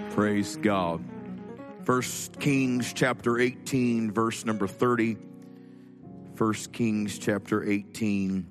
Praise God. 1 Kings chapter 18, verse number 30. 1 Kings chapter 18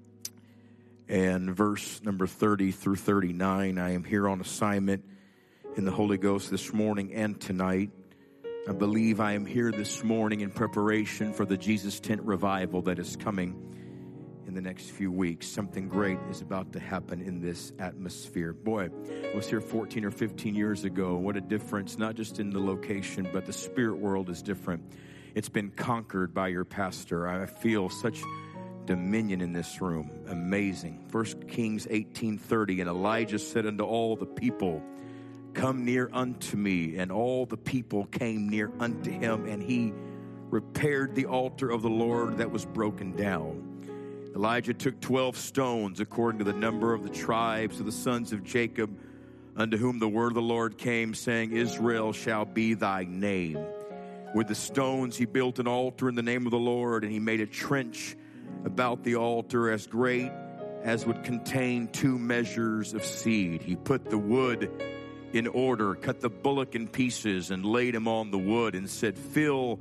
and verse number 30 through 39. I am here on assignment in the Holy Ghost this morning and tonight. I believe I am here this morning in preparation for the Jesus Tent revival that is coming in the next few weeks. Something great is about to happen in this atmosphere. Boy, I was here 14 or 15 years ago. What a difference, not just in the location, but the spirit world is different. It's been conquered by your pastor. I feel such dominion in this room. Amazing. 1 Kings 18:30, and Elijah said unto all the people, come near unto me. And all the people came near unto him, and he repaired the altar of the Lord that was broken down. Elijah took 12 stones according to the number of the tribes of the sons of Jacob, unto whom the word of the Lord came, saying, Israel shall be thy name. With the stones he built an altar in the name of the Lord, and he made a trench about the altar as great as would contain 2 measures of seed. He put the wood in order, cut the bullock in pieces, and laid him on the wood, and said, fill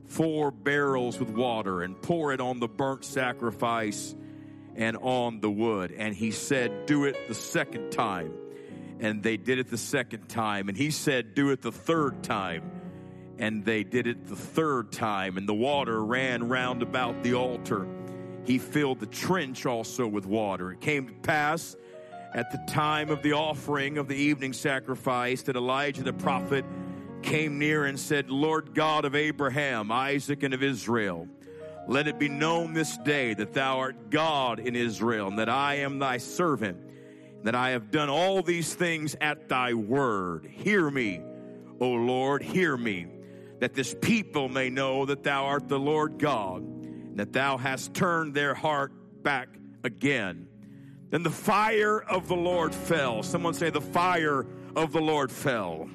4 barrels with water, and pour it on the burnt sacrifice and on the wood. And he said, do it the second time. And they did it the second time. And he said, do it the third time. And they did it the third time. And the water ran round about the altar. He filled the trench also with water. It came to pass at the time of the offering of the evening sacrifice that Elijah the prophet came near and said, Lord God of Abraham, Isaac, and of Israel, let it be known this day that thou art God in Israel, and that I am thy servant, and that I have done all these things at thy word. Hear me, O Lord, hear me, that this people may know that thou art the Lord God, and that thou hast turned their heart back again. Then the fire of the Lord fell. Someone say, the fire of the Lord fell.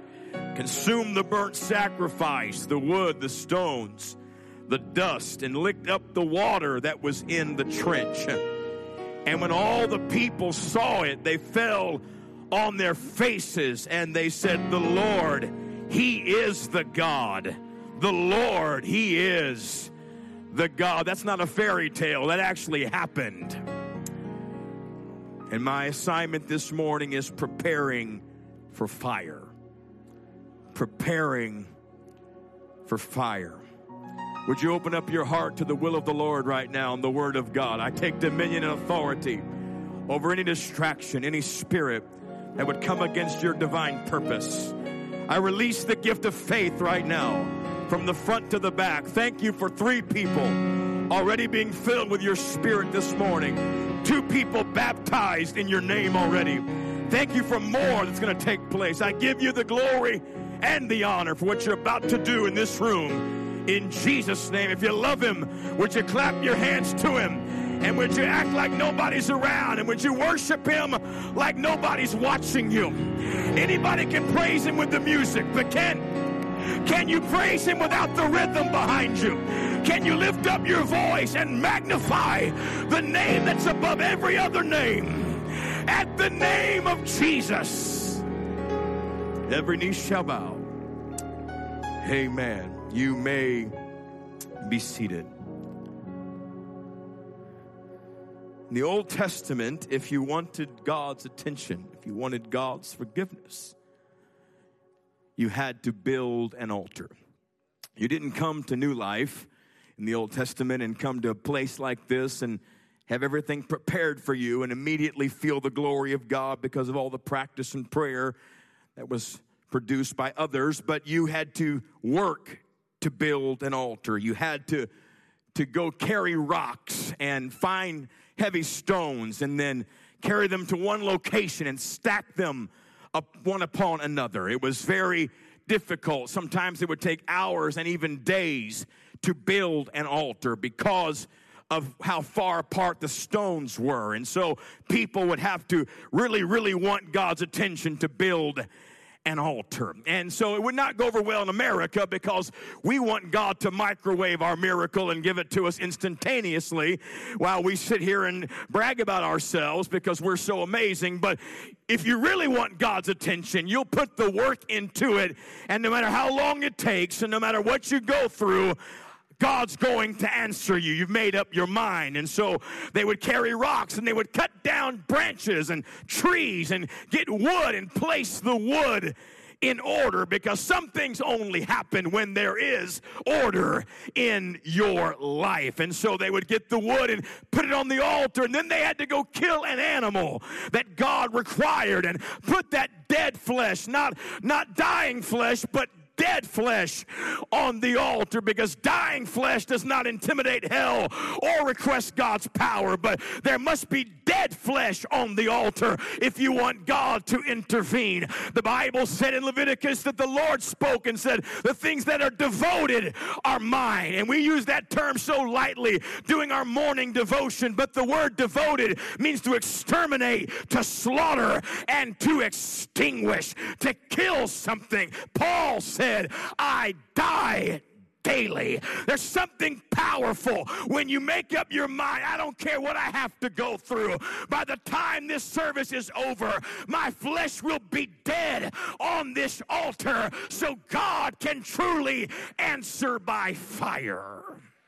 Consumed the burnt sacrifice, the wood, the stones, the dust, and licked up the water that was in the trench. And when all the people saw it, they fell on their faces, and they said, the Lord, he is the God. The Lord, he is the God. That's not a fairy tale. That actually happened. And my assignment this morning is preparing for fire. Preparing for fire. Would you open up your heart to the will of the Lord right now and the word of God? I take dominion and authority over any distraction, any spirit that would come against your divine purpose. I release the gift of faith right now from the front to the back. Thank you for 3 people already being filled with your spirit this morning. 2 people baptized in your name already. Thank you for more that's going to take place. I give you the glory and the honor for what you're about to do in this room. In Jesus' name. If you love him, would you clap your hands to him? And would you act like nobody's around? And would you worship him like nobody's watching you? Anybody can praise him with the music, but can you praise him without the rhythm behind you? Can you lift up your voice and magnify the name that's above every other name? At the name of Jesus, every knee shall bow. Amen. You may be seated. In the Old Testament, if you wanted God's attention, if you wanted God's forgiveness, you had to build an altar. You didn't come to New Life in the Old Testament and come to a place like this and have everything prepared for you and immediately feel the glory of God because of all the practice and prayer that was produced by others. But you had to work to build an altar. You had to go carry rocks and find heavy stones and then carry them to one location and stack them up one upon another. It was very difficult. Sometimes it would take hours and even days to build an altar because of how far apart the stones were. And so people would have to really, really want God's attention to build an altar. And so it would not go over well in America because we want God to microwave our miracle and give it to us instantaneously while we sit here and brag about ourselves because we're so amazing. But if you really want God's attention, you'll put the work into it, and no matter how long it takes and no matter what you go through, God's going to answer you. You've made up your mind. And so they would carry rocks and they would cut down branches and trees and get wood and place the wood in order, because some things only happen when there is order in your life. And so they would get the wood and put it on the altar, and then they had to go kill an animal that God required and put that dead flesh, not dying flesh, but dead flesh on the altar, because dying flesh does not intimidate hell or request God's power, but there must be dead flesh on the altar if you want God to intervene. The Bible said in Leviticus that the Lord spoke and said, the things that are devoted are mine. And we use that term so lightly doing our morning devotion, but the word devoted means to exterminate, to slaughter, and to extinguish, to kill something. Paul said, I die daily. There's something powerful when you make up your mind, I don't care what I have to go through. By the time this service is over, my flesh will be dead on this altar so God can truly answer by fire.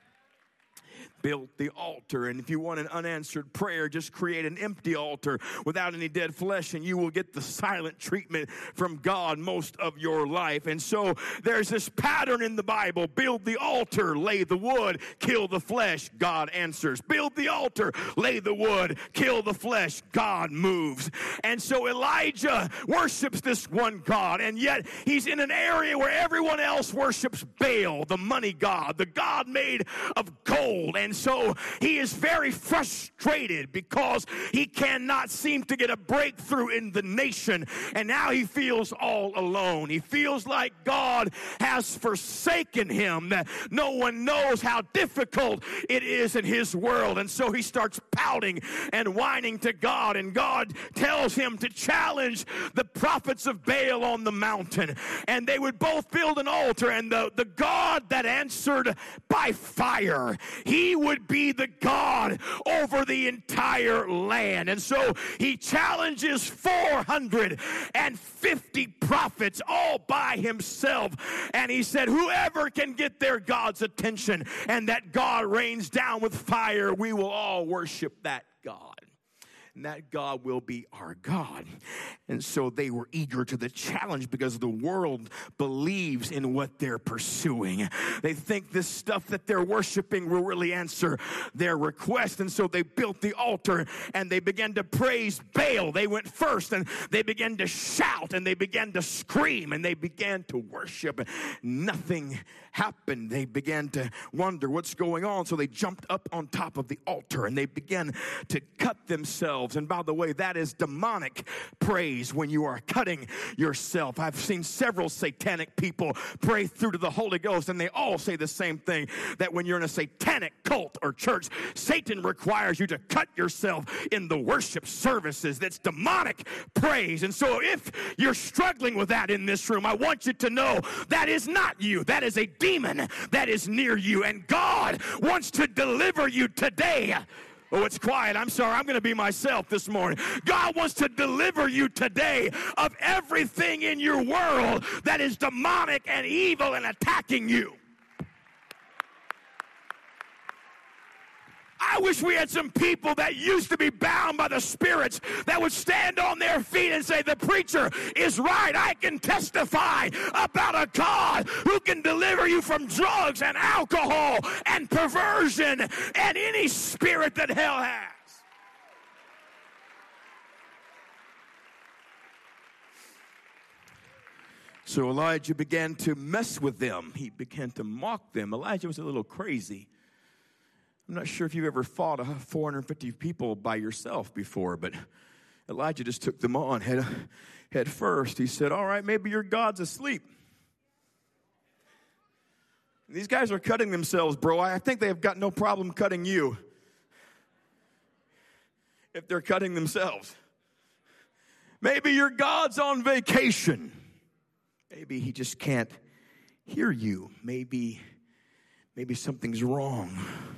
Built the altar, and if you want an unanswered prayer, just create an empty altar without any dead flesh, and you will get the silent treatment from God most of your life. And so there's this pattern in the Bible: build the altar, lay the wood, kill the flesh, God answers. Build the altar, lay the wood, kill the flesh, God moves. And so Elijah worships this one God, and yet he's in an area where everyone else worships Baal, the money god, the god made of gold. And so he is very frustrated because he cannot seem to get a breakthrough in the nation. And now he feels all alone. He feels like God has forsaken him, that no one knows how difficult it is in his world. And so he starts pouting and whining to God. And God tells him to challenge the prophets of Baal on the mountain. And they would both build an altar. And the God that answered by fire, he would be the God over the entire land. And so he challenges 450 prophets all by himself. And he said, whoever can get their God's attention and that God rains down with fire, we will all worship that God. And that God will be our God. And so they were eager to the challenge because the world believes in what they're pursuing. They think this stuff that they're worshiping will really answer their request. And so they built the altar and they began to praise Baal. They went first and they began to shout and they began to scream and they began to worship. Nothing happened. They began to wonder what's going on. So they jumped up on top of the altar and they began to cut themselves. And by the way, that is demonic praise when you are cutting yourself. I've seen several satanic people pray through to the Holy Ghost, and they all say the same thing, that when you're in a satanic cult or church, Satan requires you to cut yourself in the worship services. That's demonic praise. And so if you're struggling with that in this room, I want you to know that is not you. That is a demon that is near you, and God wants to deliver you today. Oh, it's quiet. I'm sorry. I'm going to be myself this morning. God wants to deliver you today of everything in your world that is demonic and evil and attacking you. I wish we had some people that used to be bound by the spirits that would stand on their feet and say, the preacher is right. I can testify about a God who can deliver you from drugs and alcohol and perversion and any spirit that hell has. So Elijah began to mess with them. He began to mock them. Elijah was a little crazy. I'm not sure if you've ever fought 450 people by yourself before, but Elijah just took them on head first. He said, all right, maybe your God's asleep. These guys are cutting themselves, bro. I think they've got no problem cutting you if they're cutting themselves. Maybe your God's on vacation. maybe he just can't hear you. Maybe something's wrong.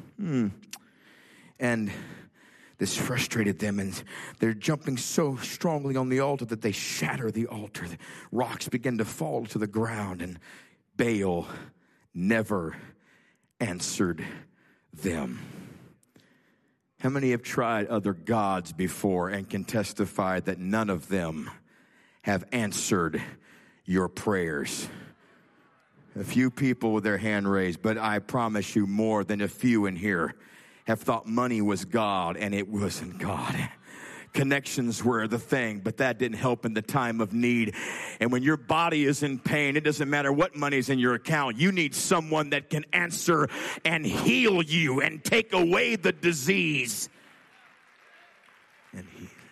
And this frustrated them, and they're jumping so strongly on the altar that they shatter the altar. The rocks begin to fall to the ground, and Baal never answered them. How many have tried other gods before and can testify that none of them have answered your prayers? A few people with their hand raised, but I promise you more than a few in here have thought money was God, and it wasn't God. Connections were the thing, but that didn't help in the time of need. And when your body is in pain, it doesn't matter what money's in your account. You need someone that can answer and heal you and take away the disease. And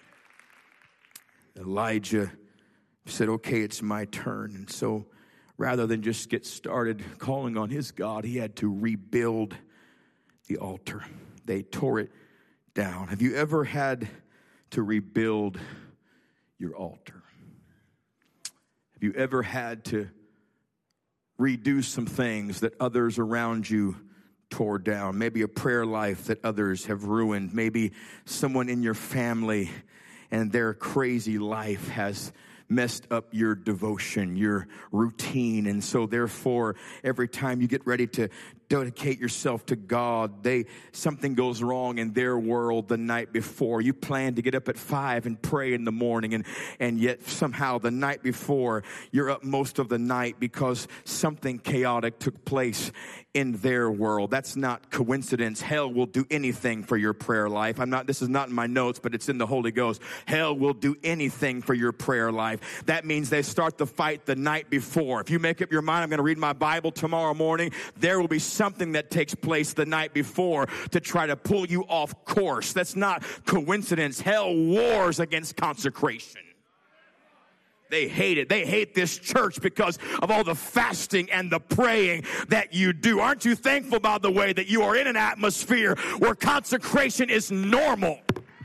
Elijah said, okay, it's my turn. And so rather than just get started calling on his God, he had to rebuild the altar. They tore it down. Have you ever had to rebuild your altar? Have you ever had to redo some things that others around you tore down? Maybe a prayer life that others have ruined. Maybe someone in your family and their crazy life has messed up your devotion, your routine. And so therefore, every time you get ready to dedicate yourself to God, something goes wrong in their world the night before. You plan to get up at 5 and pray in the morning, and yet somehow the night before, you're up most of the night because something chaotic took place in their world. That's not coincidence. Hell will do anything for your prayer life. This is not in my notes, but it's in the Holy Ghost. Hell will do anything for your prayer life. That means they start the fight the night before. If you make up your mind, I'm going to read my Bible tomorrow morning, there will be something that takes place the night before to try to pull you off course. That's not coincidence. Hell wars against consecration. They hate it. They hate this church because of all the fasting and the praying that you do. Aren't you thankful, by the way, that you are in an atmosphere where consecration is normal?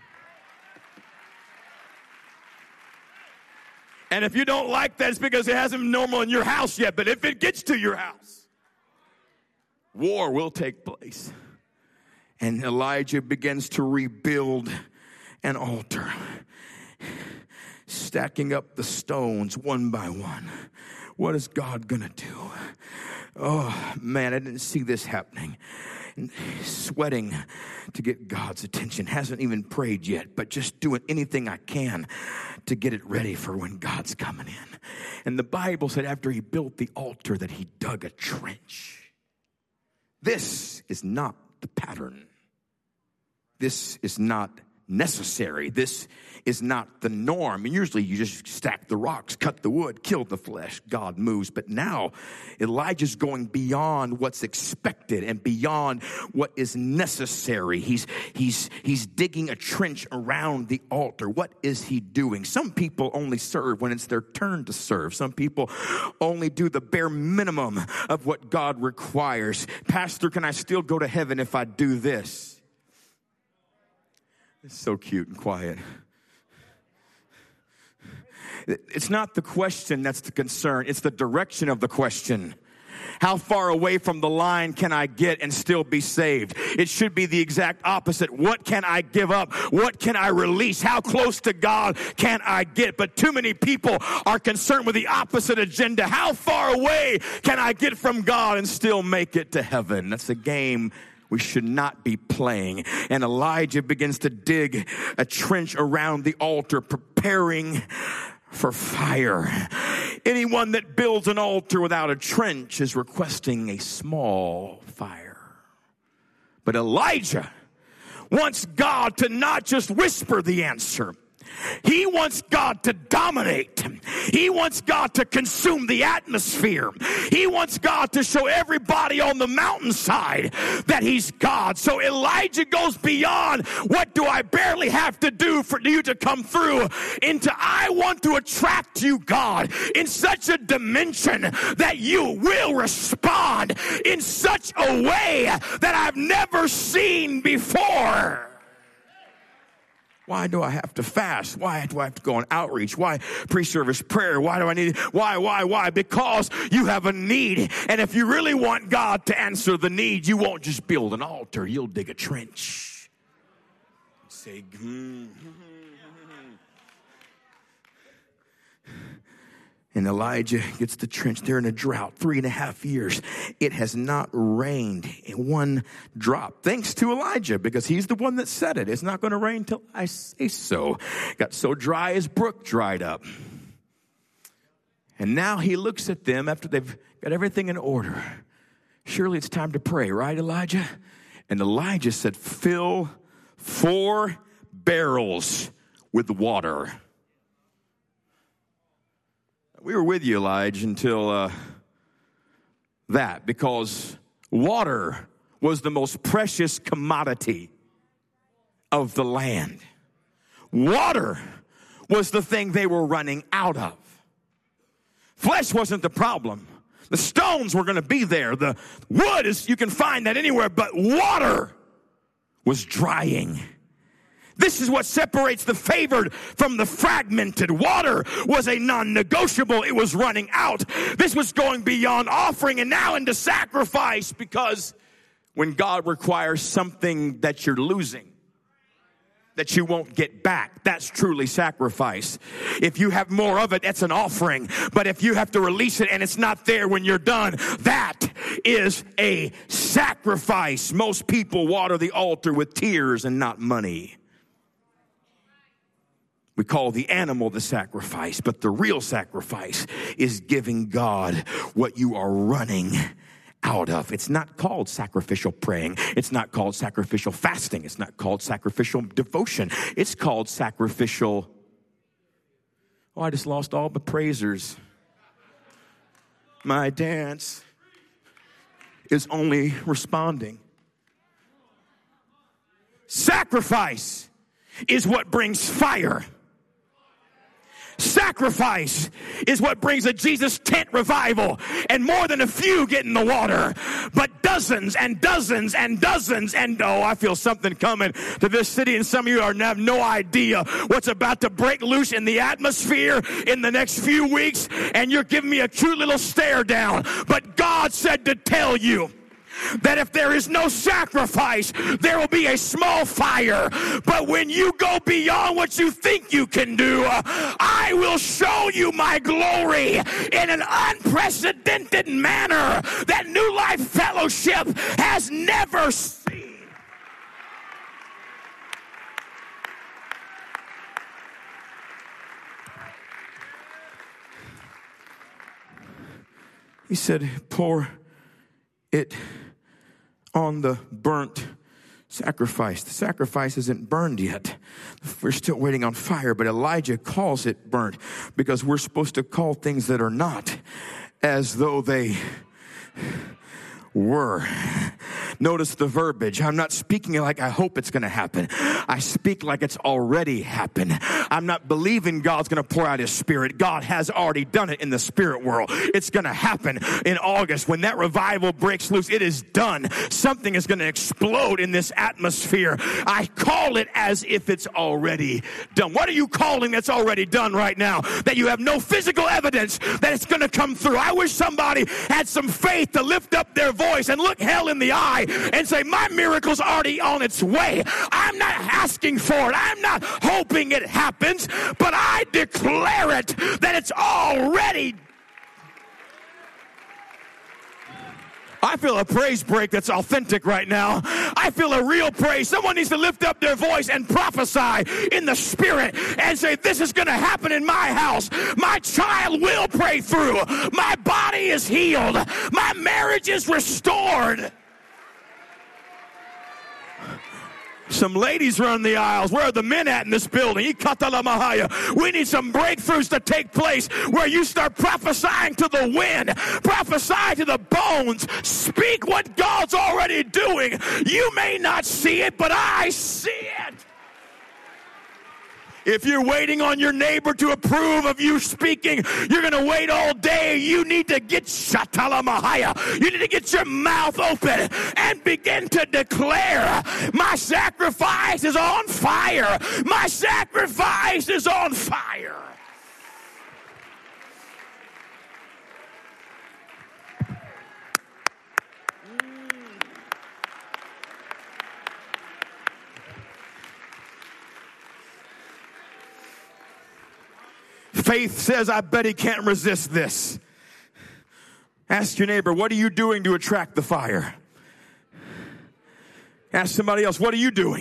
And if you don't like that, it's because it hasn't been normal in your house yet. But if it gets to your house, war will take place. And Elijah begins to rebuild an altar, stacking up the stones one by one. What is God going to do? Oh, man, I didn't see this happening. Sweating to get God's attention. Hasn't even prayed yet, but just doing anything I can to get it ready for when God's coming in. And the Bible said after he built the altar that he dug a trench. This is not the pattern. This is not necessary. This is not the norm. And usually you just stack the rocks, cut the wood, kill the flesh. God moves. But now Elijah's going beyond what's expected and beyond what is necessary. He's digging a trench around the altar. What is he doing? Some people only serve when it's their turn to serve. Some people only do the bare minimum of what God requires. Pastor, can I still go to heaven if I do this? It's so cute and quiet. It's not the question that's the concern. It's the direction of the question. How far away from the line can I get and still be saved? It should be the exact opposite. What can I give up? What can I release? How close to God can I get? But too many people are concerned with the opposite agenda. How far away can I get from God and still make it to heaven? That's a game we should not be playing. And Elijah begins to dig a trench around the altar, preparing for fire. Anyone that builds an altar without a trench is requesting a small fire. But Elijah wants God to not just whisper the answer. He wants God to dominate. He wants God to consume the atmosphere. He wants God to show everybody on the mountainside that he's God. So Elijah goes beyond what do I barely have to do for you to come through into I want to attract you, God, in such a dimension that you will respond in such a way that I've never seen before. Why do I have to fast? Why do I have to go on outreach? Why pre-service prayer? Why do I need it? Why? Because you have a need. And if you really want God to answer the need, you won't just build an altar. You'll dig a trench. Say, And Elijah gets the trench. They're in a drought, 3.5 years. It has not rained in one drop. Thanks to Elijah, because he's the one that said it. It's not going to rain till I say so. Got so dry his brook dried up. And now he looks at them after they've got everything in order. Surely it's time to pray, right, Elijah? And Elijah said, fill 4 barrels with water. We were with you, Elijah, until that, because water was the most precious commodity of the land. Water was the thing they were running out of. Flesh wasn't the problem. The stones were going to be there. The wood you can find that anywhere, but water was drying. This is what separates the favored from the fragmented. Water was a non-negotiable. It was running out. This was going beyond offering and now into sacrifice, because when God requires something that you're losing, that you won't get back, that's truly sacrifice. If you have more of it, that's an offering. But if you have to release it and it's not there when you're done, that is a sacrifice. Most people water the altar with tears and not money. We call the animal the sacrifice, but the real sacrifice is giving God what you are running out of. It's not called sacrificial praying. It's not called sacrificial fasting. It's not called sacrificial devotion. It's called sacrificial. Oh, I just lost all the praisers. My dance is only responding. Sacrifice is what brings fire. Sacrifice is what brings a Jesus tent revival, and more than a few get in the water, but dozens and dozens and dozens. And oh, I feel something coming to this city, and some of you have no idea what's about to break loose in the atmosphere in the next few weeks, and you're giving me a cute little stare down. But God said to tell you that if there is no sacrifice, there will be a small fire. But when you go beyond what you think you can do, I will show you my glory in an unprecedented manner that New Life Fellowship has never seen. He said, pour it on the burnt sacrifice. The sacrifice isn't burned yet. We're still waiting on fire, but Elijah calls it burnt, because we're supposed to call things that are not as though they were. Notice the verbiage. I'm not speaking like I hope it's going to happen. I speak like it's already happened. I'm not believing God's going to pour out his spirit. God has already done it in the spirit world. It's going to happen in August. When that revival breaks loose, it is done. Something is going to explode in this atmosphere. I call it as if it's already done. What are you calling that's already done right now? That you have no physical evidence that it's going to come through. I wish somebody had some faith to lift up their voice and look hell in the eye and say, my miracle's already on its way. I'm not asking for it. I'm not hoping it happens, but I declare it that it's already. I feel a praise break that's authentic right now. I feel a real praise. Someone needs to lift up their voice and prophesy in the spirit and say, this is going to happen in my house. My child will pray through. My body is healed. My marriage is restored. Some ladies run the aisles. Where are the men at in this building? We need some breakthroughs to take place where you start prophesying to the wind, prophesy to the bones, speak what God's already doing. You may not see it, but I see it. If you're waiting on your neighbor to approve of you speaking, you're going to wait all day. You need to get Shatalamahaya. You need to get your mouth open and begin to declare, my sacrifice is on fire. My sacrifice is on fire. Faith says, I bet he can't resist this. Ask your neighbor, what are you doing to attract the fire? Ask somebody else, what are you doing?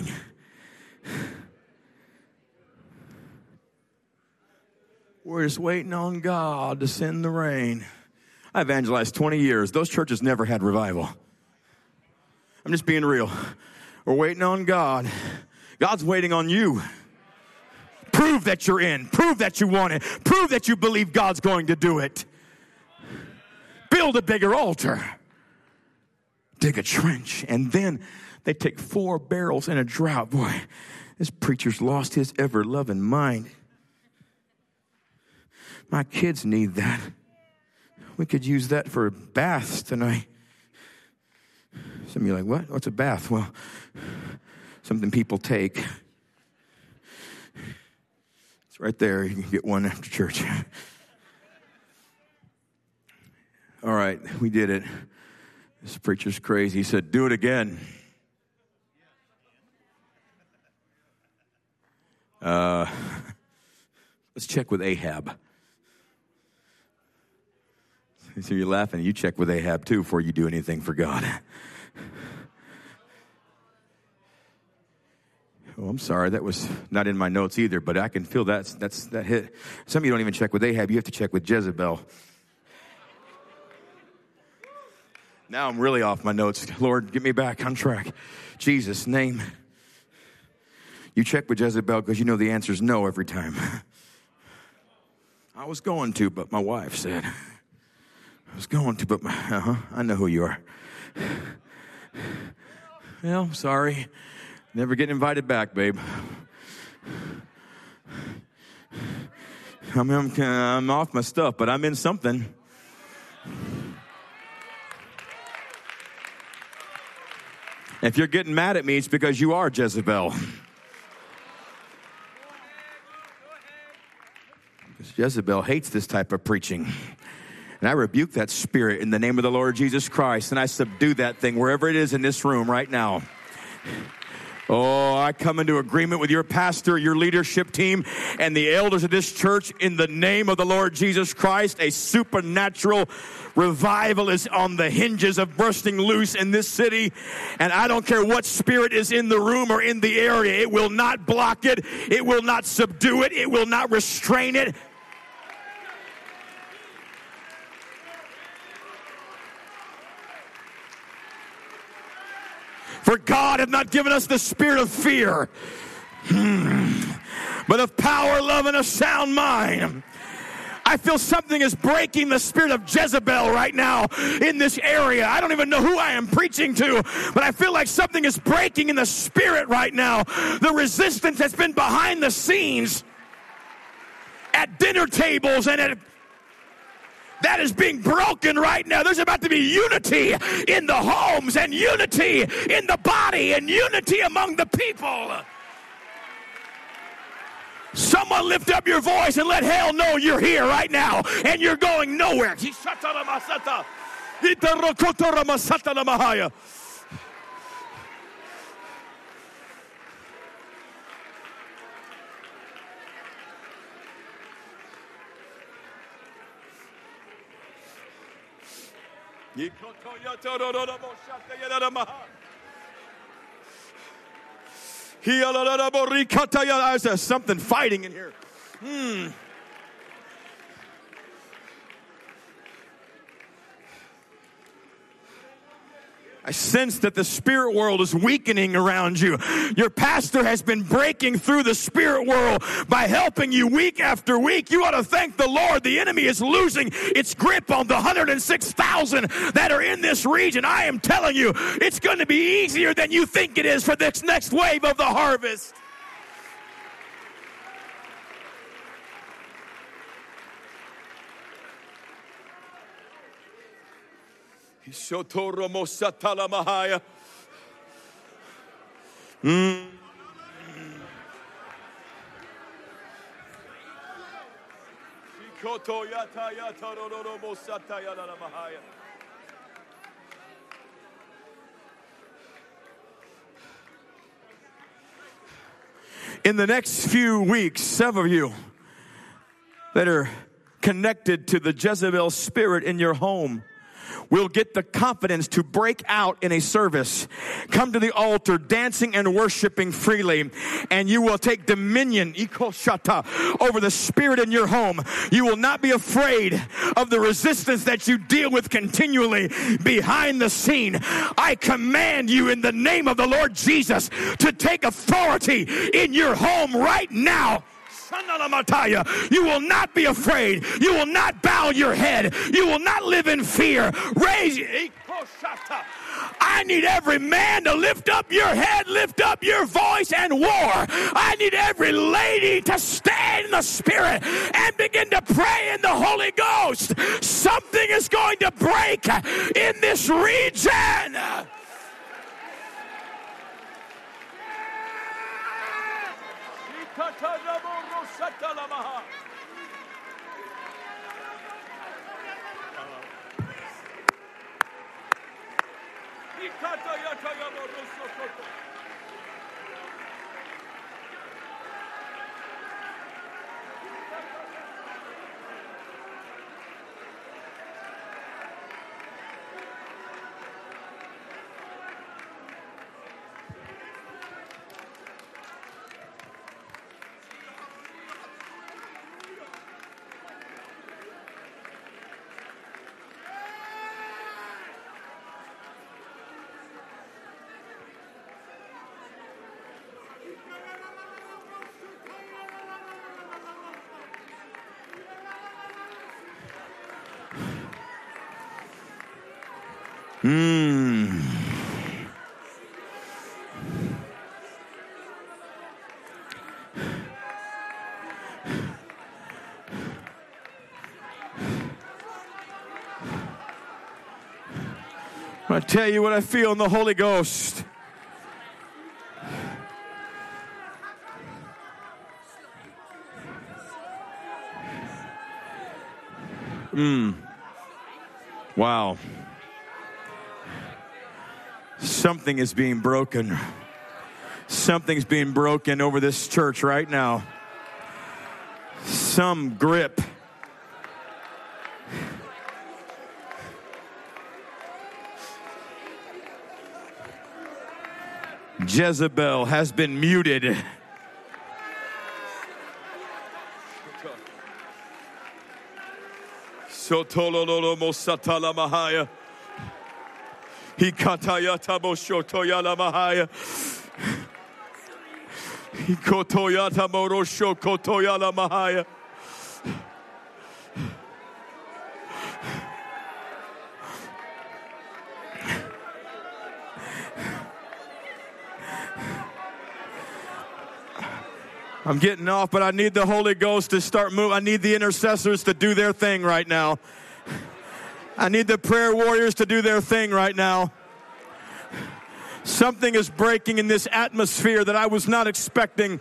We're just waiting on God to send the rain. I evangelized 20 years. Those churches never had revival. I'm just being real. We're waiting on God. God's waiting on you. Prove that you're in. Prove that you want it. Prove that you believe God's going to do it. Build a bigger altar. Dig a trench. And then they take 4 barrels in a drought. Boy, this preacher's lost his ever-loving mind. My kids need that. We could use that for baths tonight. Some of you are like, what? What's a bath? Well, something people take. Right there, you can get one after church. All right, we did it. This preacher's crazy. He said, do it again. Let's check with Ahab. So you're laughing. You check with Ahab too before you do anything for God. Oh, I'm sorry. That was not in my notes either, but I can feel that hit. Some of you don't even check with Ahab. You have to check with Jezebel. Now I'm really off my notes. Lord, get me back on track. Jesus' name. You check with Jezebel because you know the answer is no every time. I was going to, but my wife said. I was going to, but I know who you are. Well, sorry. Never getting invited back, babe. I'm off my stuff, but I'm in something. If you're getting mad at me, it's because you are Jezebel. Because Jezebel hates this type of preaching. And I rebuke that spirit in the name of the Lord Jesus Christ, and I subdue that thing wherever it is in this room right now. Oh, I come into agreement with your pastor, your leadership team, and the elders of this church in the name of the Lord Jesus Christ. A supernatural revival is on the hinges of bursting loose in this city. And I don't care what spirit is in the room or in the area. It will not block it. It will not subdue it. It will not restrain it. For God hath not given us the spirit of fear, but of power, love, and a sound mind. I feel something is breaking the spirit of Jezebel right now in this area. I don't even know who I am preaching to, but I feel like something is breaking in the spirit right now. The resistance that's been behind the scenes at dinner tables and that is being broken right now. There's about to be unity in the homes and unity in the body and unity among the people. Someone lift up your voice and let hell know you're here right now and you're going nowhere. There's something fighting in here. I sense that the spirit world is weakening around you. Your pastor has been breaking through the spirit world by helping you week after week. You ought to thank the Lord. The enemy is losing its grip on the 106,000 that are in this region. I am telling you, it's going to be easier than you think it is for this next wave of the harvest. Shotoromo Satalamahaya. In the next few weeks, some of you that are connected to the Jezebel spirit in your home will get the confidence to break out in a service, come to the altar dancing and worshiping freely, and you will take dominion over the spirit in your home. You will not be afraid of the resistance that you deal with continually behind the scene. I command you in the name of the Lord Jesus to take authority in your home right now. You will not be afraid. You will not bow your head. You will not live in fear. I need every man to lift up your head, lift up your voice, and war. I need every lady to stand in the Spirit and begin to pray in the Holy Ghost. Something is going to break in this region. I tell you what I feel in the Holy Ghost. Wow. Something is being broken. Something's being broken over this church right now. Some grip. Jezebel has been muted. Sotololo satala mahaya. Hikatayata boshotoyala mahaya. Hikotoyata morosho kotoyala mahaya. I'm getting off, but I need the Holy Ghost to start moving. I need the intercessors to do their thing right now. I need the prayer warriors to do their thing right now. Something is breaking in this atmosphere that I was not expecting.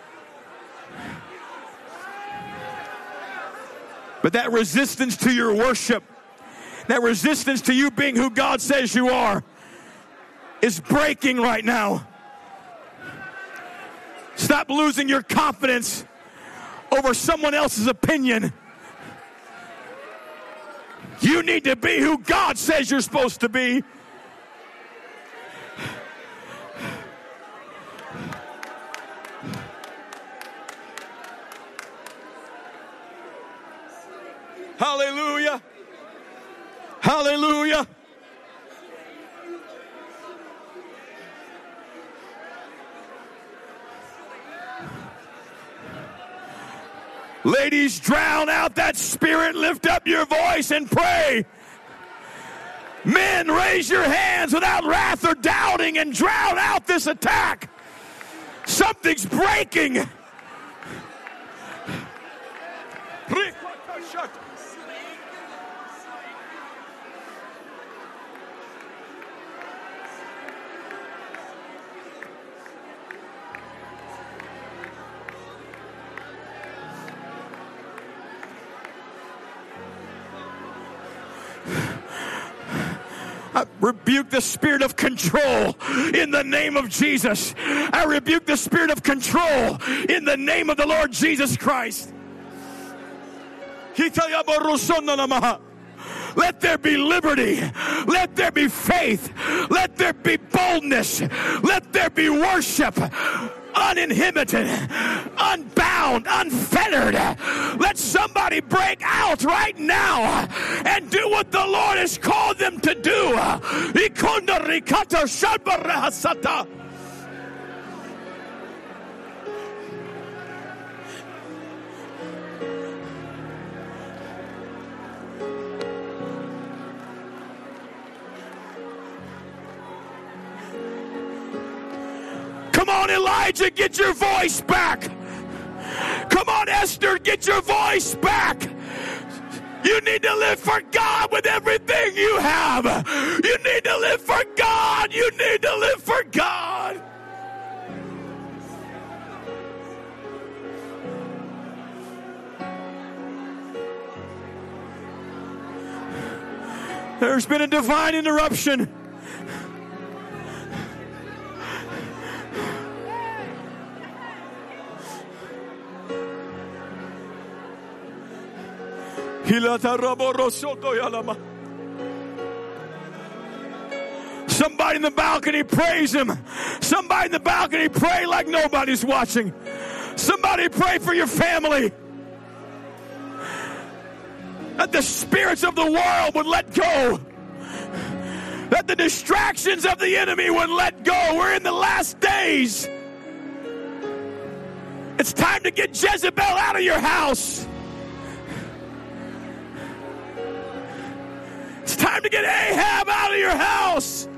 But that resistance to your worship, that resistance to you being who God says you are, is breaking right now. Stop losing your confidence over someone else's opinion. You need to be who God says you're supposed to be. Hallelujah. Hallelujah. Ladies, drown out that spirit. Lift up your voice and pray. Men, raise your hands without wrath or doubting and drown out this attack. Something's breaking. I rebuke the spirit of control in the name of Jesus. I rebuke the spirit of control in the name of the Lord Jesus Christ. Let there be liberty. Let there be faith. Let there be boldness. Let there be worship. Uninhibited, unbound, unfettered. Let somebody break out right now and do what the Lord has called them to do. Come on, Elijah, get your voice back. Come on, Esther, get your voice back. You need to live for God with everything you have. You need to live for God. You need to live for God. There's been a divine interruption. Somebody in the balcony praise him. Somebody in the balcony pray like nobody's watching. Somebody pray for your family. That the spirits of the world would let go. That the distractions of the enemy would let go. We're in the last days. It's time to get Jezebel out of your house. It's time to get Ahab out of your house.